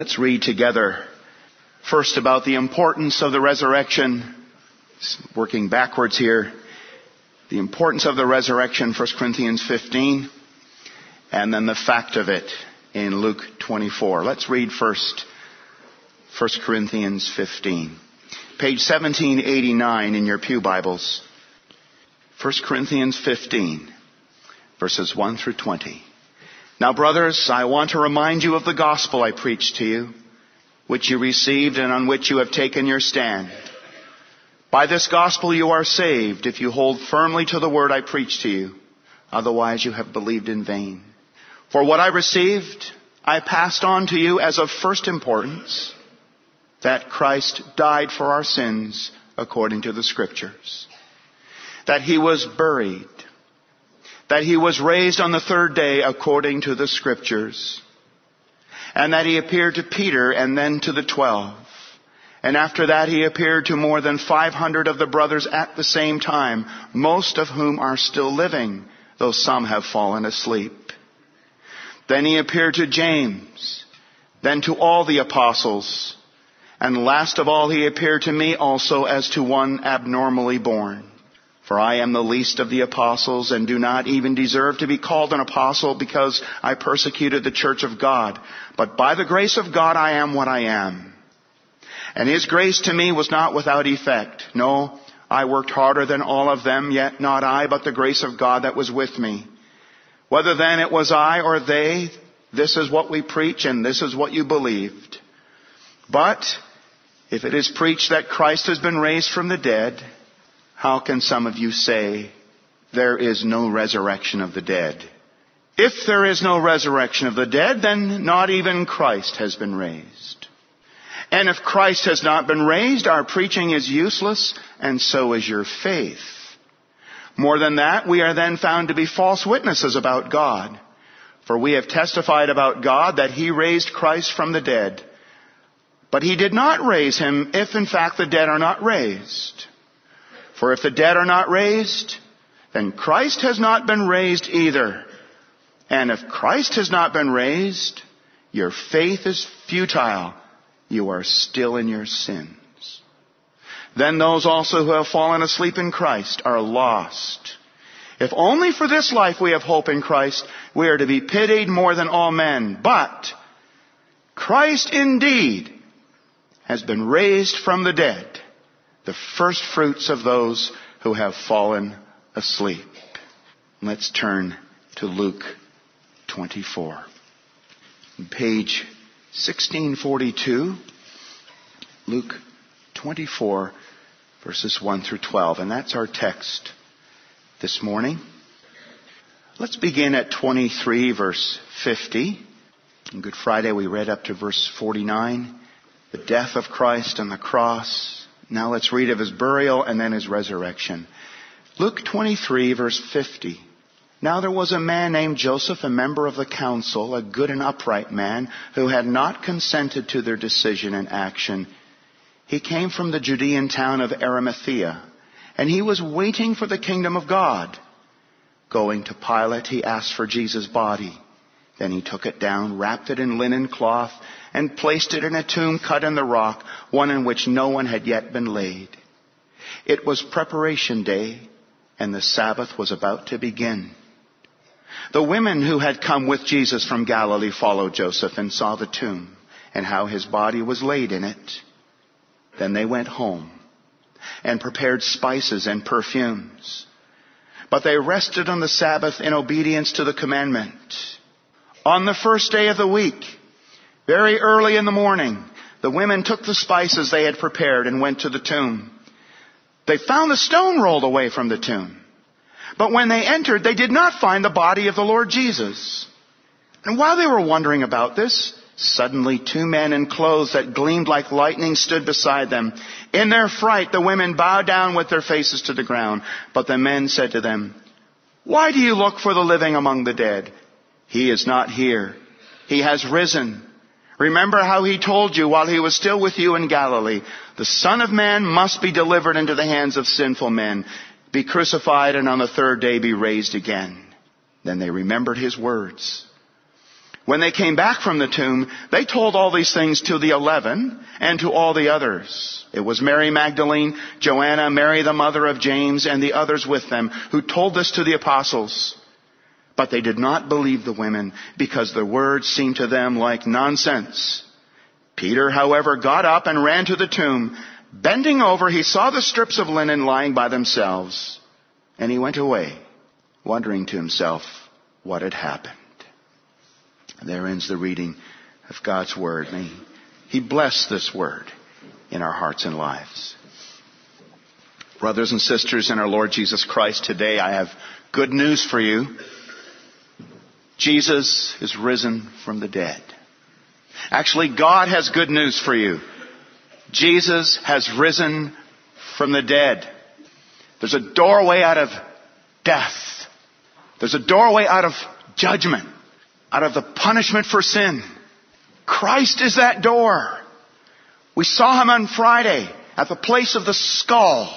Let's read together first about the importance of the resurrection. Working backwards here. The importance of the resurrection, 1 Corinthians 15. And then the fact of it in Luke 24. Let's read first 1 Corinthians 15. Page 1789 in your pew Bibles. 1 Corinthians 15, verses 1 through 20. Now, brothers, I want to remind you of the gospel I preached to you, which you received and on which you have taken your stand. By this gospel you are saved, if you hold firmly to the word I preached to you. Otherwise you have believed in vain. For what I received, I passed on to you as of first importance, that Christ died for our sins according to the Scriptures, that he was buried, that he was raised on the third day according to the Scriptures, and that he appeared to Peter and then to the 12. And after that he appeared to more than 500 of the brothers at the same time, most of whom are still living, though some have fallen asleep. Then he appeared to James, then to all the apostles, and last of all he appeared to me also as to one abnormally born. For I am the least of the apostles and do not even deserve to be called an apostle because I persecuted the church of God. But by the grace of God I am what I am. And his grace to me was not without effect. No, I worked harder than all of them, yet not I, but the grace of God that was with me. Whether then it was I or they, this is what we preach and this is what you believed. But if it is preached that Christ has been raised from the dead, how can some of you say there is no resurrection of the dead? If there is no resurrection of the dead, then not even Christ has been raised. And if Christ has not been raised, our preaching is useless, and so is your faith. More than that, we are then found to be false witnesses about God. For we have testified about God that he raised Christ from the dead. But he did not raise him if in fact the dead are not raised. For if the dead are not raised, then Christ has not been raised either. And if Christ has not been raised, your faith is futile. You are still in your sins. Then those also who have fallen asleep in Christ are lost. If only for this life we have hope in Christ, we are to be pitied more than all men. But Christ indeed has been raised from the dead, the first fruits of those who have fallen asleep. Let's turn to Luke 24. Page 1642, Luke 24, verses 1 through 12. And that's our text this morning. Let's begin at 23, verse 50. On Good Friday we read up to verse 49, the death of Christ on the cross. Now let's read of his burial and then his resurrection. Luke 23, verse 50. Now there was a man named Joseph, a member of the council, a good and upright man, who had not consented to their decision and action. He came from the Judean town of Arimathea, and he was waiting for the kingdom of God. Going to Pilate, he asked for Jesus' body. Then he took it down, wrapped it in linen cloth, and placed it in a tomb cut in the rock, one in which no one had yet been laid. It was preparation day, and the Sabbath was about to begin. The women who had come with Jesus from Galilee followed Joseph and saw the tomb, and how his body was laid in it. Then they went home and prepared spices and perfumes. But they rested on the Sabbath in obedience to the commandment. On the first day of the week, very early in the morning, the women took the spices they had prepared and went to the tomb. They found the stone rolled away from the tomb. But when they entered, they did not find the body of the Lord Jesus. And while they were wondering about this, suddenly 2 men in clothes that gleamed like lightning stood beside them. In their fright, the women bowed down with their faces to the ground. But the men said to them, "Why do you look for the living among the dead? He is not here. He has risen. Remember how he told you while he was still with you in Galilee, the Son of Man must be delivered into the hands of sinful men, be crucified, and on the third day be raised again." Then they remembered his words. When they came back from the tomb, they told all these things to the 11 and to all the others. It was Mary Magdalene, Joanna, Mary the mother of James, and the others with them who told this to the apostles. But they did not believe the women because their words seemed to them like nonsense. Peter, however, got up and ran to the tomb. Bending over, he saw the strips of linen lying by themselves. And he went away, wondering to himself what had happened. And there ends the reading of God's Word. May He bless this Word in our hearts and lives. Brothers and sisters in our Lord Jesus Christ, today I have good news for you. Jesus is risen from the dead. Actually, God has good news for you. Jesus has risen from the dead. There's a doorway out of death. There's a doorway out of judgment, out of the punishment for sin. Christ is that door. We saw Him on Friday at the place of the skull,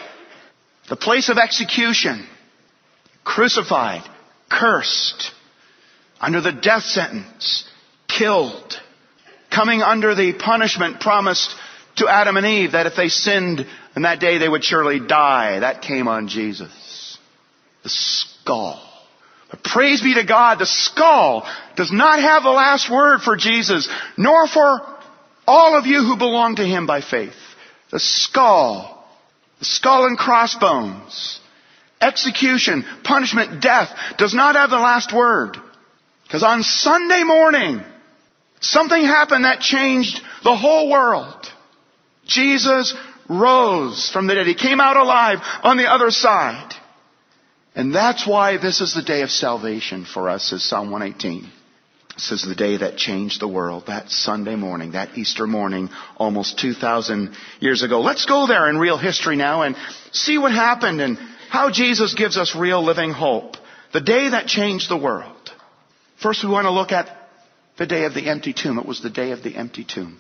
the place of execution, crucified, cursed, under the death sentence, killed, coming under the punishment promised to Adam and Eve that if they sinned on that day they would surely die. That came on Jesus. The skull. But praise be to God, the skull does not have the last word for Jesus, nor for all of you who belong to Him by faith. The skull and crossbones, execution, punishment, death does not have the last word. Because on Sunday morning, something happened that changed the whole world. Jesus rose from the dead. He came out alive on the other side. And that's why this is the day of salvation for us, says Psalm 118. This is the day that changed the world, that Sunday morning, that Easter morning, almost 2,000 years ago. Let's go there in real history now and see what happened and how Jesus gives us real living hope. The day that changed the world. First, we want to look at the day of the empty tomb. It was the day of the empty tomb.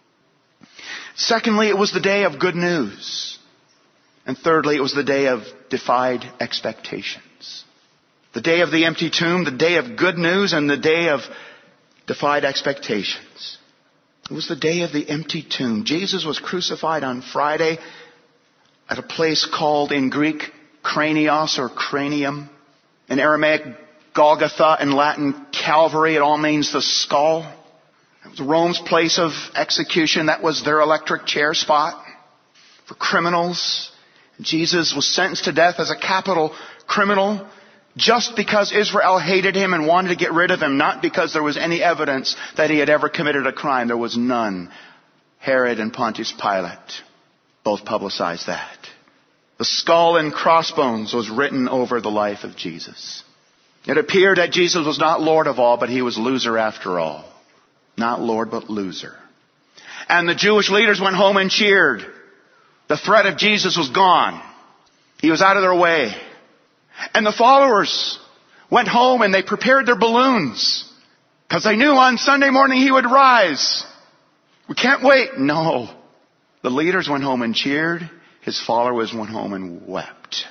Secondly, it was the day of good news. And thirdly, it was the day of defied expectations. The day of the empty tomb, the day of good news, and the day of defied expectations. It was the day of the empty tomb. Jesus was crucified on Friday at a place called in Greek Kranios or Cranium. In Aramaic Golgotha, in Latin Calvary. It all means the skull. It was Rome's place of execution. That was their electric chair spot for criminals. Jesus was sentenced to death as a capital criminal just because Israel hated Him and wanted to get rid of Him, not because there was any evidence that He had ever committed a crime. There was none. Herod and Pontius Pilate both publicized that. The skull and crossbones was written over the life of Jesus. It appeared that Jesus was not Lord of all, but He was loser after all. Not Lord, but loser. And the Jewish leaders went home and cheered. The threat of Jesus was gone. He was out of their way. And the followers went home and they prepared their balloons because they knew on Sunday morning He would rise. We can't wait. No. The leaders went home and cheered. His followers went home and wept,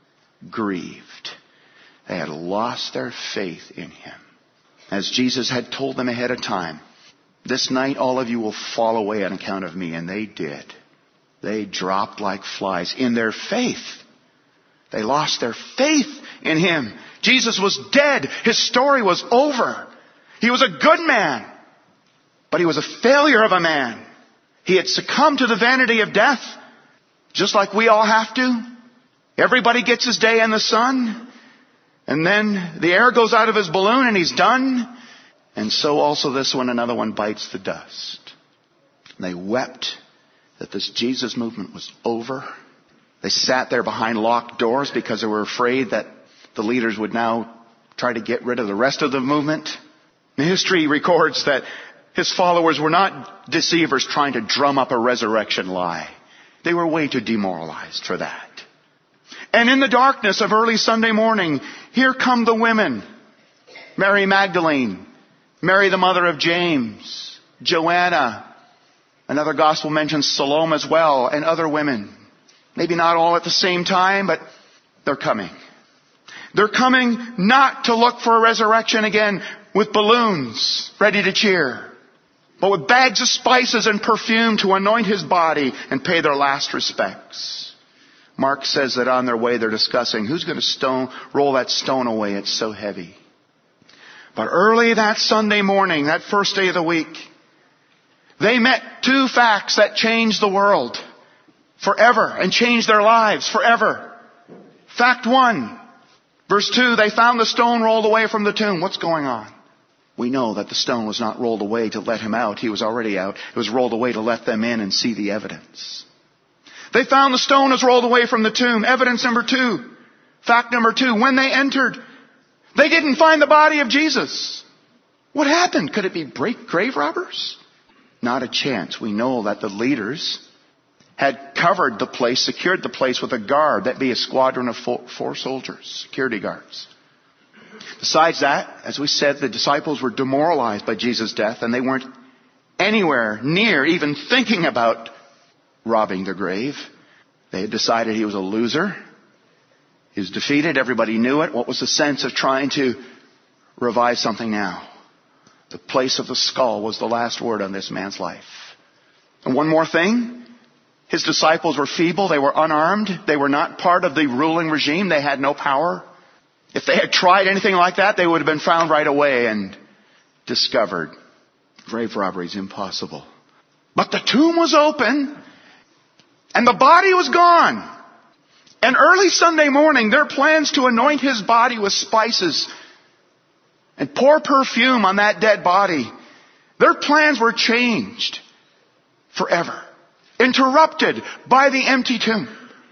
grieved. They had lost their faith in Him. As Jesus had told them ahead of time, this night all of you will fall away on account of me. And they did. They dropped like flies in their faith. They lost their faith in Him. Jesus was dead. His story was over. He was a good man, but He was a failure of a man. He had succumbed to the vanity of death, just like we all have to. Everybody gets his day in the sun, and then the air goes out of his balloon and he's done. And so also this one, another one bites the dust. They wept that this Jesus movement was over. They sat there behind locked doors because they were afraid that the leaders would now try to get rid of the rest of the movement. And history records that His followers were not deceivers trying to drum up a resurrection lie. They were way too demoralized for that. And in the darkness of early Sunday morning, here come the women. Mary Magdalene, Mary the mother of James, Joanna. Another gospel mentions Salome as well, and other women. Maybe not all at the same time, but they're coming. They're coming not to look for a resurrection again. with balloons ready to cheer, but with bags of spices and perfume to anoint his body and pay their last respects. Mark says that on their way they're discussing who's going to roll that stone away. It's so heavy. But early that Sunday morning, that first day of the week, they met two facts that changed the world forever and changed their lives forever. Fact 1, verse 2, they found the stone rolled away from the tomb. What's going on? We know that the stone was not rolled away to let him out. He was already out. It was rolled away to let them in and see the evidence. They found the stone was rolled away from the tomb. Evidence number 2. Fact number 2. When they entered, they didn't find the body of Jesus. What happened? Could it be grave robbers? Not a chance. We know that the leaders had covered the place, secured the place with a guard. That'd be a squadron of 4 soldiers, security guards. Besides that, as we said, the disciples were demoralized by Jesus' death, and they weren't anywhere near even thinking about robbing the grave. They had decided he was a loser. He was defeated. Everybody knew it. What was the sense of trying to revive something now? The place of the skull was the last word on this man's life. And one more thing. His disciples were feeble. They were unarmed. They were not part of the ruling regime. They had no power. If they had tried anything like that, they would have been found right away and discovered. Grave robbery is impossible. But the tomb was open and the body was gone. And early Sunday morning, their plans to anoint his body with spices and pour perfume on that dead body, their plans were changed forever. Interrupted by the empty tomb.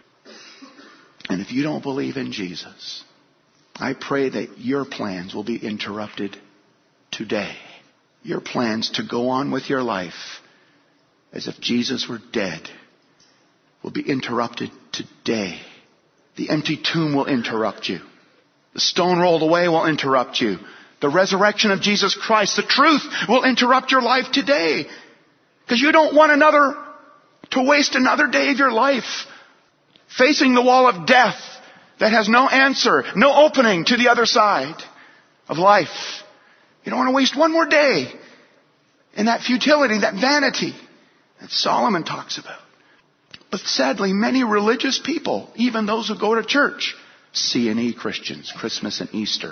And if you don't believe in Jesus, I pray that your plans will be interrupted today. Your plans to go on with your life as if Jesus were dead will be interrupted today. The empty tomb will interrupt you. The stone rolled away will interrupt you. The resurrection of Jesus Christ, the truth, will interrupt your life today. Because you don't want to waste another day of your life facing the wall of death that has no answer, no opening to the other side of life. You don't want to waste one more day in that futility, that vanity that Solomon talks about. But sadly, many religious people, even those who go to church, C&E Christians, Christmas and Easter,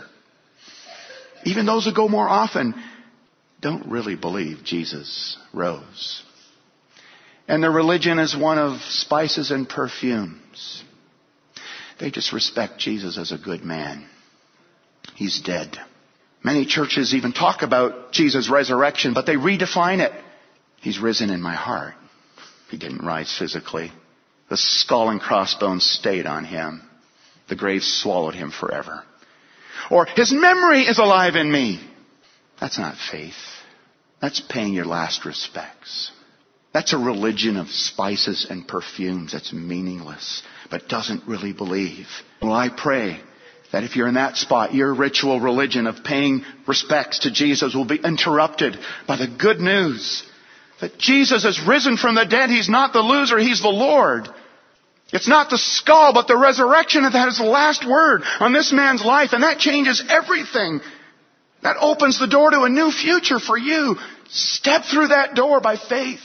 even those who go more often, don't really believe Jesus rose. And their religion is one of spices and perfumes. They just respect Jesus as a good man. He's dead. Many churches even talk about Jesus' resurrection, but they redefine it. He's risen in my heart. He didn't rise physically. The skull and crossbones stayed on him. The grave swallowed him forever. Or his memory is alive in me. That's not faith. That's paying your last respects. That's a religion of spices and perfumes that's meaningless, but doesn't really believe. Well, I pray that if you're in that spot, your ritual religion of paying respects to Jesus will be interrupted by the good news that Jesus has risen from the dead. He's not the loser, He's the Lord. It's not the skull, but the resurrection that has the last word on this man's life. And that changes everything. That opens the door to a new future for you. Step through that door by faith.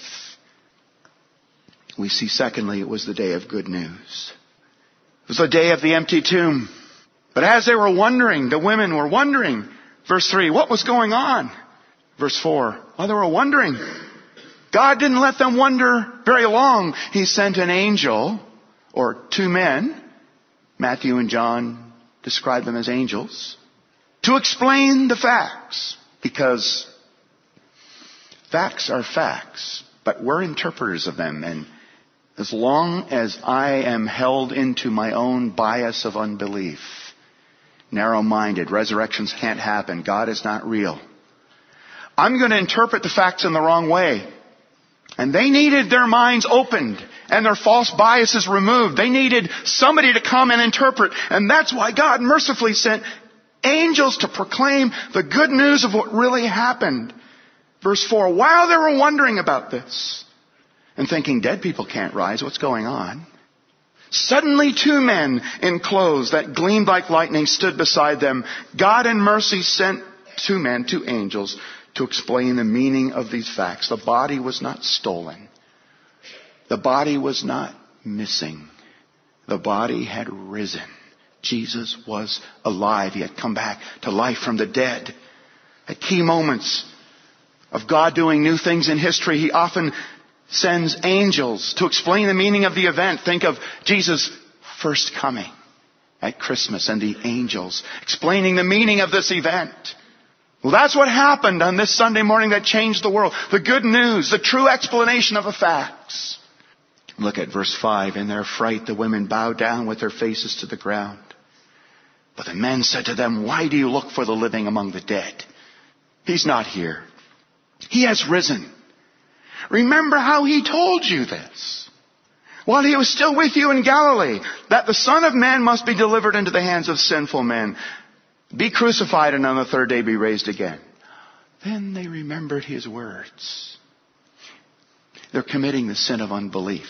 We see, secondly, it was the day of good news. It was the day of the empty tomb. But as they were wondering, the women were wondering, verse 3, what was going on? Verse 4, while they were wondering, God didn't let them wonder very long. He sent an angel, or 2 men, Matthew and John describe them as angels, to explain the facts. Because facts are facts, but we're interpreters of them. And as long as I am held into my own bias of unbelief, narrow-minded, resurrections can't happen, God is not real, I'm going to interpret the facts in the wrong way. And they needed their minds opened and their false biases removed. They needed somebody to come and interpret. And that's why God mercifully sent angels to proclaim the good news of what really happened. Verse 4, while they were wondering about this and thinking, dead people can't rise, what's going on? Suddenly 2 men in clothes that gleamed like lightning stood beside them. God in mercy sent two men, two angels, to explain the meaning of these facts. The body was not stolen. The body was not missing. The body had risen. Jesus was alive. He had come back to life from the dead. At key moments of God doing new things in history, He often sends angels to explain the meaning of the event. Think of Jesus' first coming at Christmas and the angels explaining the meaning of this event. Well, that's what happened on this Sunday morning that changed the world. The good news, the true explanation of the facts. Look at verse 5. In their fright, the women bowed down with their faces to the ground. But the men said to them, why do you look for the living among the dead? He's not here. He has risen. Remember how He told you this while He was still with you in Galilee, that the Son of Man must be delivered into the hands of sinful men, be crucified, and on the third day be raised again. Then they remembered His words. They're committing the sin of unbelief.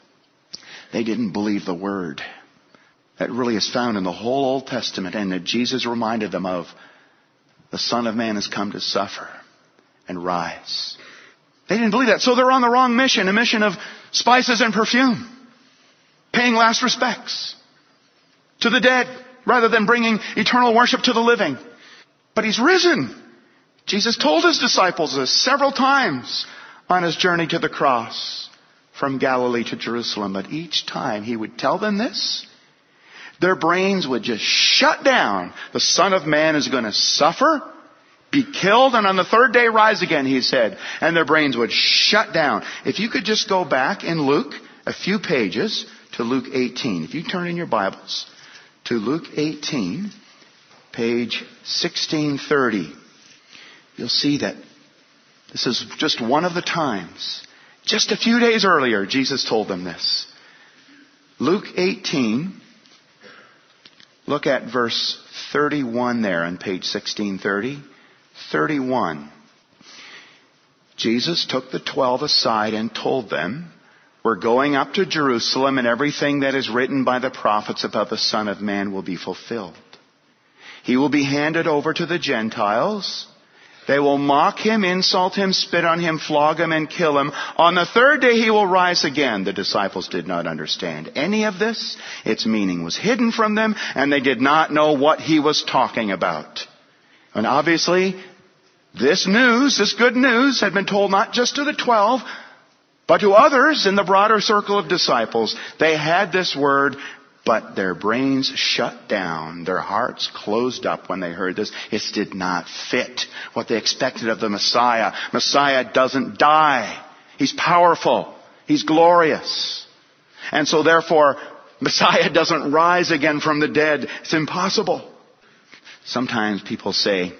They didn't believe the word. That really is found in the whole Old Testament, and that Jesus reminded them of. The Son of Man has come to suffer and rise. They didn't believe that, so they're on the wrong mission, a mission of spices and perfume, paying last respects to the dead rather than bringing eternal worship to the living. But He's risen. Jesus told His disciples this several times on His journey to the cross from Galilee to Jerusalem. But each time He would tell them this, their brains would just shut down. The Son of Man is going to suffer, be killed, and on the third day rise again, He said. And their brains would shut down. If you could just go back in Luke a few pages to Luke 18. If you turn in your Bibles to Luke 18, page 1630, you'll see that this is just one of the times. Just a few days earlier, Jesus told them this. Luke 18, look at verse 31 there on page 1630. 31. Jesus took the 12 aside and told them, we're going up to Jerusalem, and everything that is written by the prophets about the Son of Man will be fulfilled. He will be handed over to the Gentiles. They will mock Him, insult Him, spit on Him, flog Him, and kill Him. On the third day He will rise again. The disciples did not understand any of this. Its meaning was hidden from them, and they did not know what He was talking about. And obviously, this news, this good news, had been told not just to the 12, but to others in the broader circle of disciples. They had this word, but their brains shut down. Their hearts closed up when they heard this. It did not fit what they expected of the Messiah. Messiah doesn't die. He's powerful. He's glorious. And so therefore, Messiah doesn't rise again from the dead. It's impossible. Sometimes people say,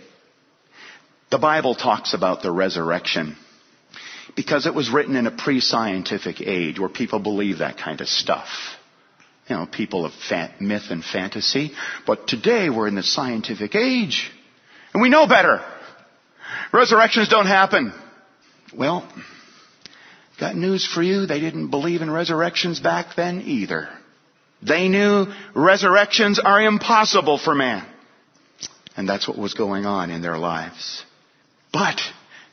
the Bible talks about the resurrection because it was written in a pre-scientific age where people believe that kind of stuff. You know, people of myth and fantasy. But today we're in the scientific age. And we know better. Resurrections don't happen. Well, got news for you. They didn't believe in resurrections back then either. They knew resurrections are impossible for man. And that's what was going on in their lives. But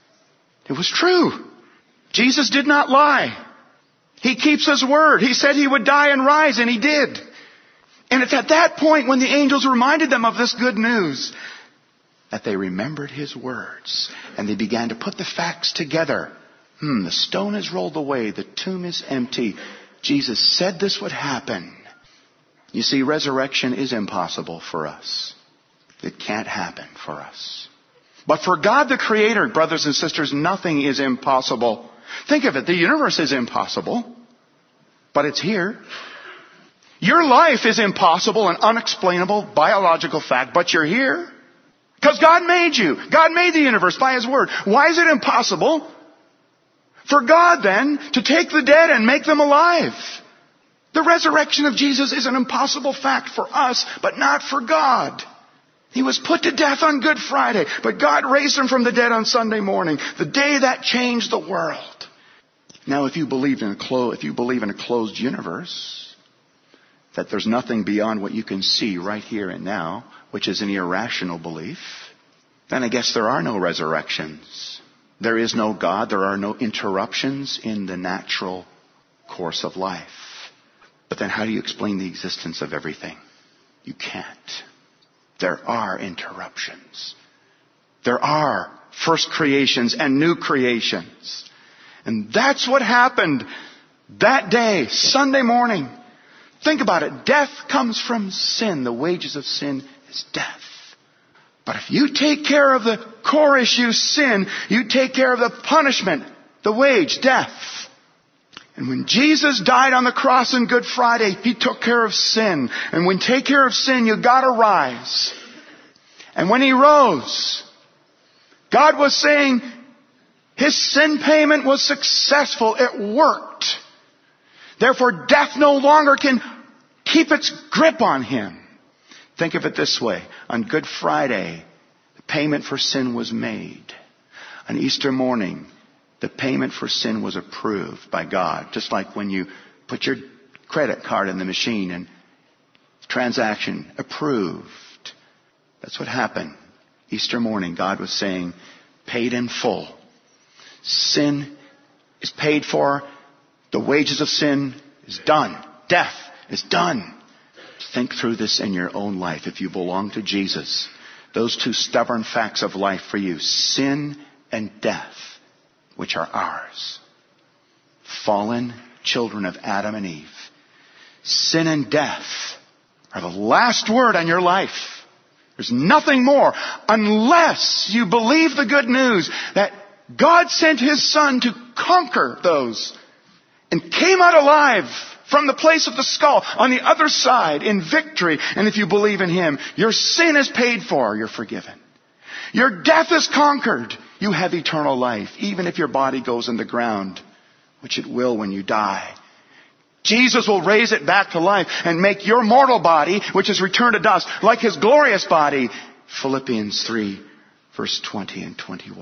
it was true. Jesus did not lie. He keeps His word. He said He would die and rise, and He did. And it's at that point when the angels reminded them of this good news that they remembered His words. And they began to put the facts together. The stone is rolled away. The tomb is empty. Jesus said this would happen. You see, resurrection is impossible for us. It can't happen for us. But for God the Creator, brothers and sisters, nothing is impossible. Think of it. The universe is impossible, but it's here. Your life is impossible and unexplainable biological fact, but you're here. Because God made you. God made the universe by His word. Why is it impossible for God then to take the dead and make them alive? The resurrection of Jesus is an impossible fact for us, but not for God. He was put to death on Good Friday, but God raised Him from the dead on Sunday morning, the day that changed the world. Now, if you believe in a closed universe, that there's nothing beyond what you can see right here and now, which is an irrational belief, then I guess there are no resurrections. There is no God. There are no interruptions in the natural course of life. But then how do you explain the existence of everything? You can't. There are interruptions. There are first creations and new creations. And that's what happened that day, Sunday morning. Think about it. Death comes from sin. The wages of sin is death. But if you take care of the core issue, sin, you take care of the punishment, the wage, death. And when Jesus died on the cross on Good Friday, He took care of sin. And when you take care of sin, you gotta rise. And when He rose, God was saying His sin payment was successful. It worked. Therefore, death no longer can keep its grip on Him. Think of it this way. On Good Friday, the payment for sin was made. On Easter morning, the payment for sin was approved by God. Just like when you put your credit card in the machine and transaction approved. That's what happened. Easter morning, God was saying, paid in full. Sin is paid for. The wages of sin is done. Death is done. Think through this in your own life. If you belong to Jesus, those two stubborn facts of life for you, sin and death, which are ours. Fallen children of Adam and Eve. Sin and death are the last word on your life. There's nothing more unless you believe the good news that God sent His Son to conquer those and came out alive from the place of the skull on the other side in victory. And if you believe in Him, your sin is paid for. You're forgiven. Your death is conquered. You have eternal life, even if your body goes in the ground, which it will when you die. Jesus will raise it back to life and make your mortal body, which is returned to dust, like His glorious body. Philippians 3, verse 20 and 21.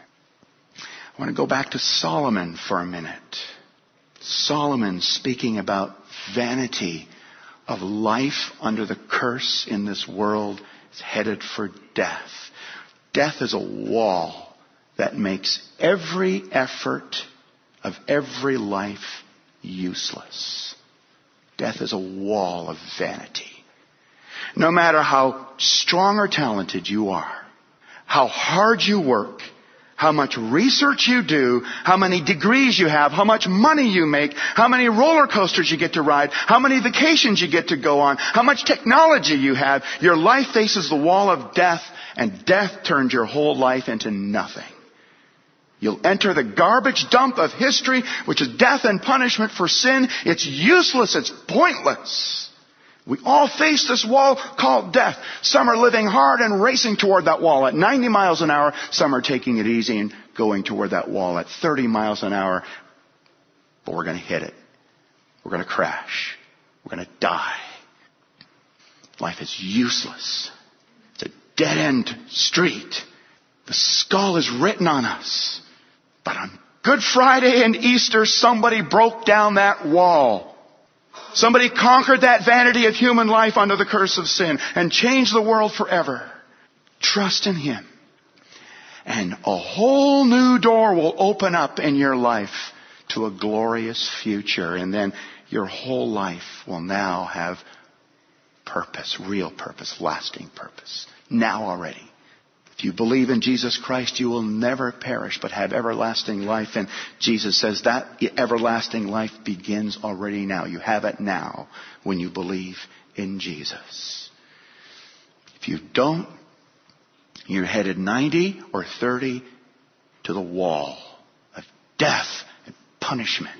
I want to go back to Solomon for a minute. Solomon speaking about vanity of life under the curse in this world is headed for death. Death is a wall that makes every effort of every life useless. Death is a wall of vanity. No matter how strong or talented you are, how hard you work, how much research you do, how many degrees you have, how much money you make, how many roller coasters you get to ride, how many vacations you get to go on, how much technology you have, your life faces the wall of death, and death turns your whole life into nothing. You'll enter the garbage dump of history, which is death and punishment for sin. It's useless. It's pointless. We all face this wall called death. Some are living hard and racing toward that wall at 90 miles an hour. Some are taking it easy and going toward that wall at 30 miles an hour. But we're going to hit it. We're going to crash. We're going to die. Life is useless. It's a dead-end street. The skull is written on us. But on Good Friday and Easter, somebody broke down that wall. Somebody conquered that vanity of human life under the curse of sin and changed the world forever. Trust in Him. And a whole new door will open up in your life to a glorious future. And then your whole life will now have purpose, real purpose, lasting purpose. Now already. If you believe in Jesus Christ, you will never perish but have everlasting life. And Jesus says that everlasting life begins already now. You have it now when you believe in Jesus. If you don't, you're headed 90 or 30 to the wall of death and punishment.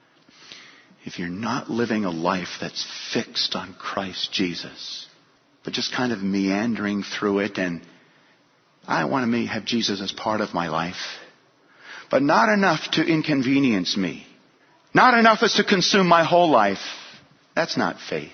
If you're not living a life that's fixed on Christ Jesus, but just kind of meandering through it, and I want to have Jesus as part of my life, but not enough to inconvenience me. Not enough as to consume my whole life. That's not faith.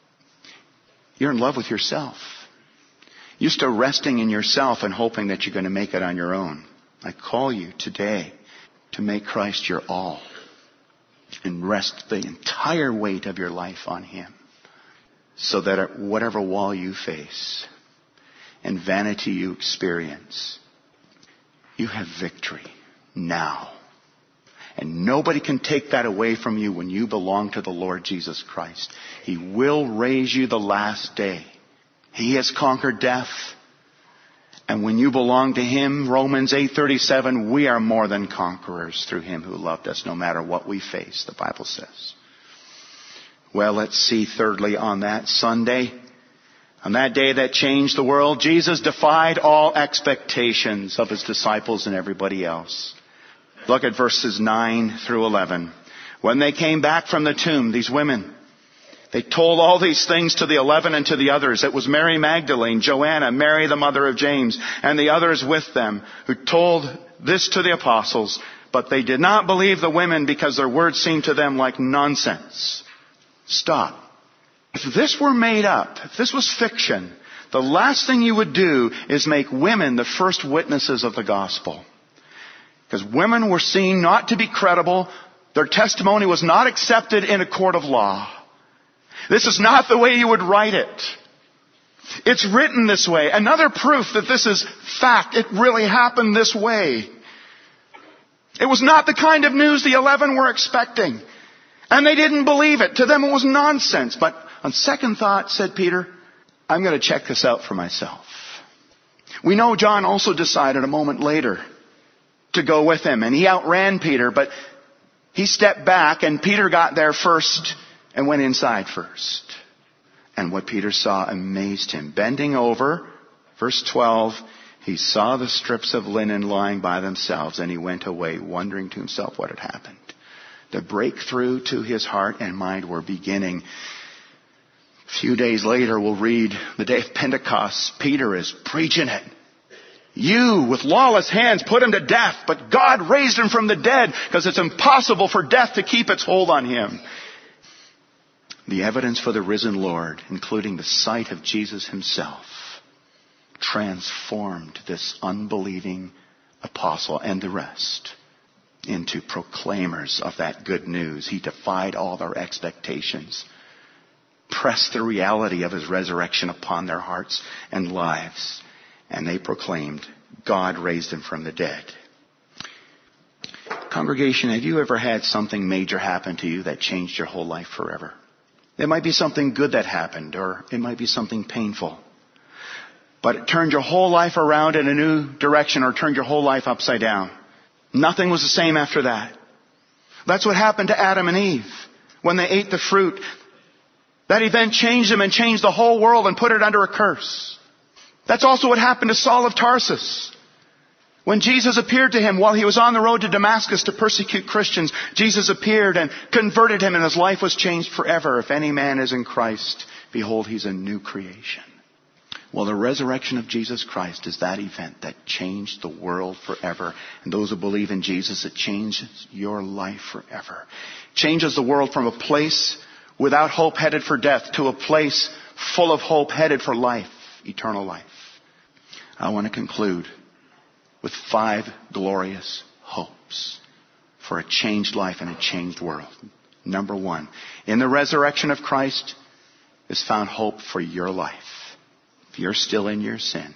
You're in love with yourself. You're still resting in yourself and hoping that you're going to make it on your own. I call you today to make Christ your all and rest the entire weight of your life on Him, so that at whatever wall you face, and vanity you experience. You have victory now. And nobody can take that away from you when you belong to the Lord Jesus Christ. He will raise you the last day. He has conquered death. And when you belong to Him, Romans 8:37, we are more than conquerors through Him who loved us, no matter what we face, the Bible says. Well, let's see thirdly on that Sunday, on that day that changed the world, Jesus defied all expectations of His disciples and everybody else. Look at verses 9 through 11. When they came back from the tomb, these women, they told all these things to the 11 and to the others. It was Mary Magdalene, Joanna, Mary the mother of James, and the others with them, who told this to the apostles. But they did not believe the women because their words seemed to them like nonsense. Stop. If this were made up, if this was fiction, the last thing you would do is make women the first witnesses of the gospel. Because women were seen not to be credible. Their testimony was not accepted in a court of law. This is not the way you would write it. It's written this way. Another proof that this is fact. It really happened this way. It was not the kind of news the 11 were expecting. And they didn't believe it. To them it was nonsense. But on second thought, said Peter, I'm going to check this out for myself. We know John also decided a moment later to go with him. And he outran Peter, but he stepped back and Peter got there first and went inside first. And what Peter saw amazed him. Bending over, verse 12, he saw the strips of linen lying by themselves and he went away wondering to himself what had happened. The breakthrough to his heart and mind were beginning. A few days later, we'll read the day of Pentecost. Peter is preaching it. You, with lawless hands, put him to death, but God raised him from the dead because it's impossible for death to keep its hold on him. The evidence for the risen Lord, including the sight of Jesus himself, transformed this unbelieving apostle and the rest into proclaimers of that good news. He defied all their expectations, pressed the reality of his resurrection upon their hearts and lives, and they proclaimed, God raised him from the dead. Congregation, have you ever had something major happen to you that changed your whole life forever? It might be something good that happened, or it might be something painful. But it turned your whole life around in a new direction, or turned your whole life upside down. Nothing was the same after that. That's what happened to Adam and Eve when they ate the fruit. That event changed them and changed the whole world and put it under a curse. That's also what happened to Saul of Tarsus. When Jesus appeared to him while he was on the road to Damascus to persecute Christians, Jesus appeared and converted him and his life was changed forever. If any man is in Christ, behold, he's a new creation. Well, the resurrection of Jesus Christ is that event that changed the world forever. And those who believe in Jesus, it changes your life forever. It changes the world from a place without hope headed for death to a place full of hope headed for life, eternal life. I want to conclude with 5 glorious hopes for a changed life and a changed world. Number 1, in the resurrection of Christ is found hope for your life. If you're still in your sin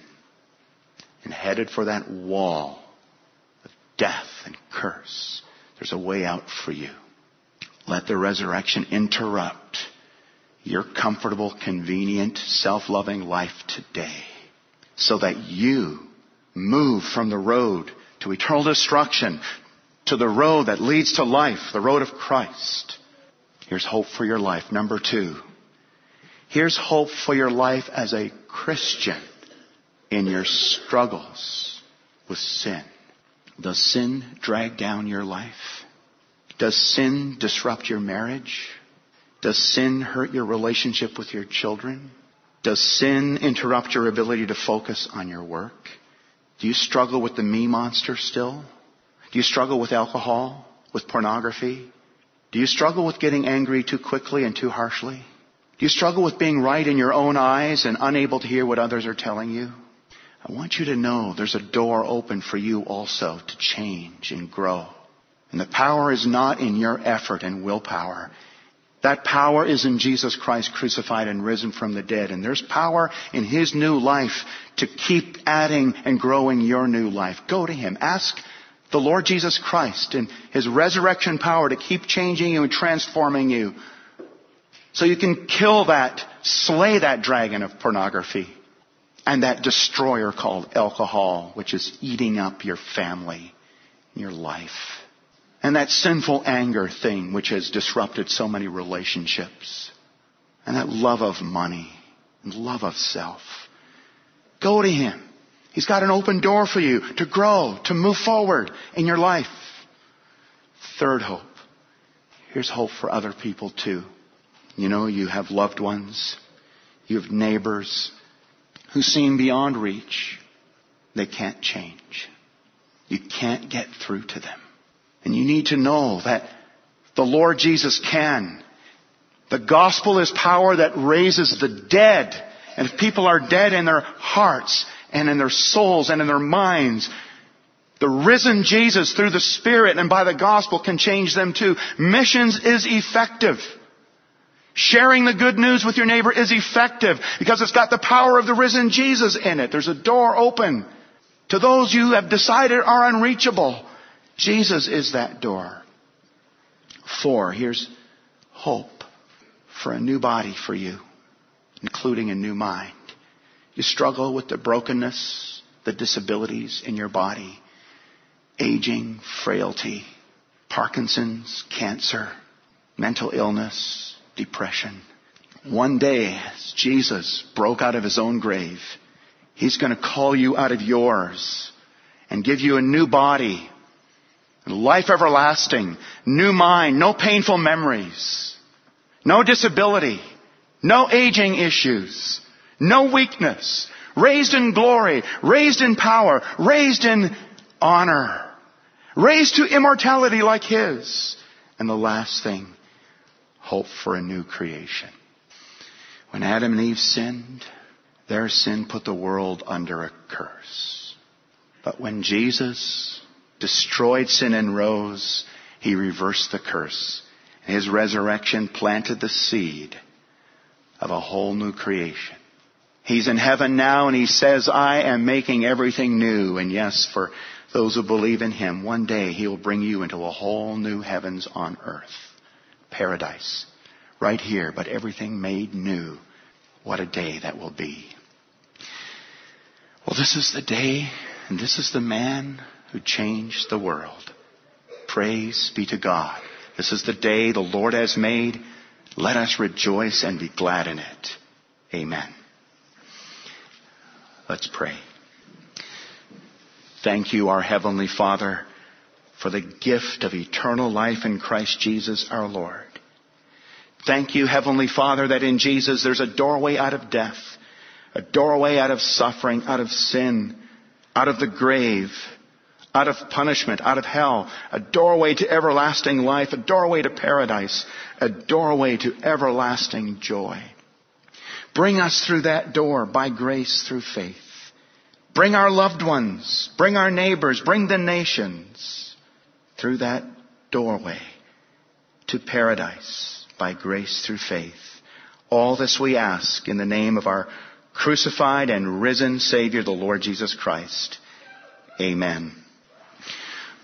and headed for that wall of death and curse, there's a way out for you. Let the resurrection interrupt your comfortable, convenient, self-loving life today so that you move from the road to eternal destruction to the road that leads to life, the road of Christ. Here's hope for your life. Number 2, here's hope for your life as a Christian in your struggles with sin. Does sin drag down your life? Does sin disrupt your marriage? Does sin hurt your relationship with your children? Does sin interrupt your ability to focus on your work? Do you struggle with the me monster still? Do you struggle with alcohol, with pornography? Do you struggle with getting angry too quickly and too harshly? Do you struggle with being right in your own eyes and unable to hear what others are telling you? I want you to know there's a door open for you also to change and grow. And the power is not in your effort and willpower. That power is in Jesus Christ crucified and risen from the dead. And there's power in His new life to keep adding and growing your new life. Go to Him. Ask the Lord Jesus Christ and His resurrection power to keep changing you and transforming you, so you can slay that dragon of pornography and that destroyer called alcohol, which is eating up your family and your life. And that sinful anger thing which has disrupted so many relationships. And that love of money and love of self. Go to Him. He's got an open door for you to grow, to move forward in your life. Third hope. Here's hope for other people too. You know, you have loved ones. You have neighbors who seem beyond reach. They can't change. You can't get through to them. And you need to know that the Lord Jesus can. The gospel is power that raises the dead. And if people are dead in their hearts and in their souls and in their minds, the risen Jesus through the Spirit and by the gospel can change them too. Missions is effective. Sharing the good news with your neighbor is effective because it's got the power of the risen Jesus in it. There's a door open to those you have decided are unreachable. Jesus is that door. 4, here's hope for a new body for you, including a new mind. You struggle with the brokenness, the disabilities in your body, aging, frailty, Parkinson's, cancer, mental illness, depression. One day, as Jesus broke out of His own grave, He's going to call you out of yours and give you a new body, life everlasting, new mind, no painful memories, no disability, no aging issues, no weakness, raised in glory, raised in power, raised in honor, raised to immortality like His. And the last thing, hope for a new creation. When Adam and Eve sinned, their sin put the world under a curse. But when Jesus destroyed sin and rose, He reversed the curse. His resurrection planted the seed of a whole new creation. He's in heaven now and He says, I am making everything new. And yes, for those who believe in Him, one day He will bring you into a whole new heavens on earth. Paradise. Right here, but everything made new. What a day that will be. Well, this is the day and this is the man who changed the world. Praise be to God. This is the day the Lord has made. Let us rejoice and be glad in it. Amen. Let's pray. Thank you, our Heavenly Father, for the gift of eternal life in Christ Jesus our Lord. Thank you, Heavenly Father, that in Jesus there's a doorway out of death, a doorway out of suffering, out of sin, out of the grave, out of punishment, out of hell, a doorway to everlasting life, a doorway to paradise, a doorway to everlasting joy. Bring us through that door by grace through faith. Bring our loved ones, bring our neighbors, bring the nations through that doorway to paradise by grace through faith. All this we ask in the name of our crucified and risen Savior, the Lord Jesus Christ. Amen.